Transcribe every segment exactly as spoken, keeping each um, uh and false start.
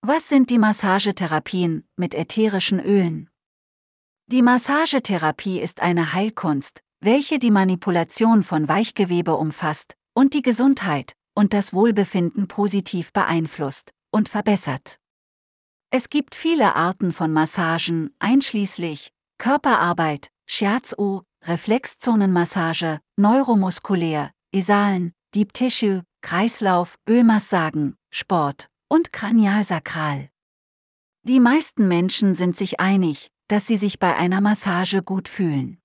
Was sind die Massagetherapien mit ätherischen Ölen? Die Massagetherapie ist eine Heilkunst, welche die Manipulation von Weichgewebe umfasst und die Gesundheit und das Wohlbefinden positiv beeinflusst und verbessert. Es gibt viele Arten von Massagen, einschließlich Körperarbeit, Shiatsu, Reflexzonenmassage, neuromuskulär, Esalen, Deep Tissue, Kreislauf, Ölmassagen, Sport und Kranialsakral. Die meisten Menschen sind sich einig, dass sie sich bei einer Massage gut fühlen.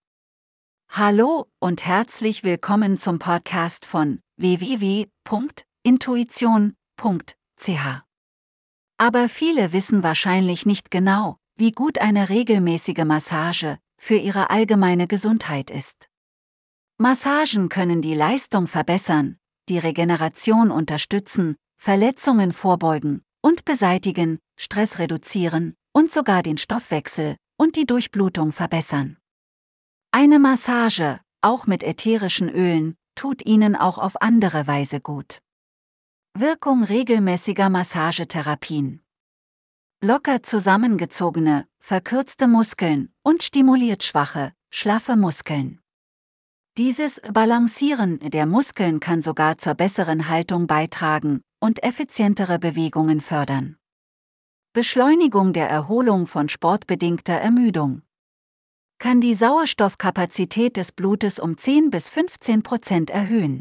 Hallo und herzlich willkommen zum Podcast von w w w punkt intuition punkt c h. Aber viele wissen wahrscheinlich nicht genau, wie gut eine regelmäßige Massage für ihre allgemeine Gesundheit ist. Massagen können die Leistung verbessern, die Regeneration unterstützen, Verletzungen vorbeugen und beseitigen, Stress reduzieren und sogar den Stoffwechsel und die Durchblutung verbessern. Eine Massage, auch mit ätherischen Ölen, tut Ihnen auch auf andere Weise gut. Wirkung regelmäßiger Massagetherapien: locker zusammengezogene, verkürzte Muskeln und stimuliert schwache, schlaffe Muskeln. Dieses Balancieren der Muskeln kann sogar zur besseren Haltung beitragen und effizientere Bewegungen fördern. Beschleunigung der Erholung von sportbedingter Ermüdung. Kann die Sauerstoffkapazität des Blutes um zehn bis fünfzehn Prozent erhöhen.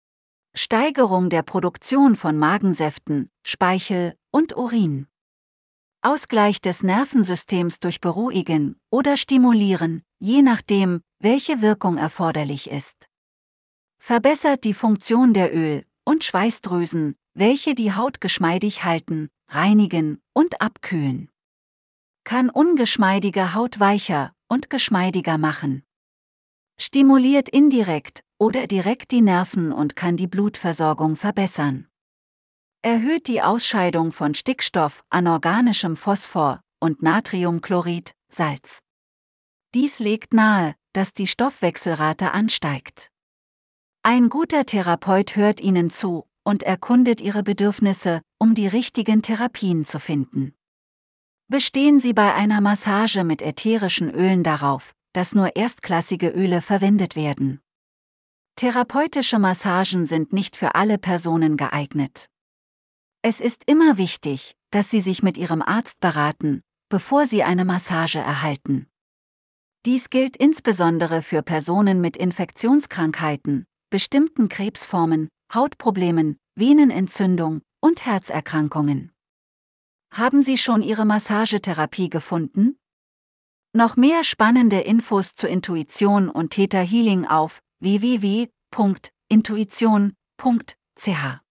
Steigerung der Produktion von Magensäften, Speichel und Urin. Ausgleich des Nervensystems durch Beruhigen oder Stimulieren, je nachdem, welche Wirkung erforderlich ist. Verbessert die Funktion der Öl- und Schweißdrüsen, welche die Haut geschmeidig halten, reinigen und abkühlen. Kann ungeschmeidige Haut weicher und geschmeidiger machen. Stimuliert indirekt oder direkt die Nerven und kann die Blutversorgung verbessern. Erhöht die Ausscheidung von Stickstoff, anorganischem Phosphor und Natriumchlorid, Salz. Dies legt nahe, dass die Stoffwechselrate ansteigt. Ein guter Therapeut hört Ihnen zu und erkundet Ihre Bedürfnisse, um die richtigen Therapien zu finden. Bestehen Sie bei einer Massage mit ätherischen Ölen darauf, dass nur erstklassige Öle verwendet werden. Therapeutische Massagen sind nicht für alle Personen geeignet. Es ist immer wichtig, dass Sie sich mit Ihrem Arzt beraten, bevor Sie eine Massage erhalten. Dies gilt insbesondere für Personen mit Infektionskrankheiten, bestimmten Krebsformen, Hautproblemen, Venenentzündung und Herzerkrankungen. Haben Sie schon Ihre Massagetherapie gefunden? Noch mehr spannende Infos zu Intuition und Theta Healing auf w w w punkt intuition punkt c h.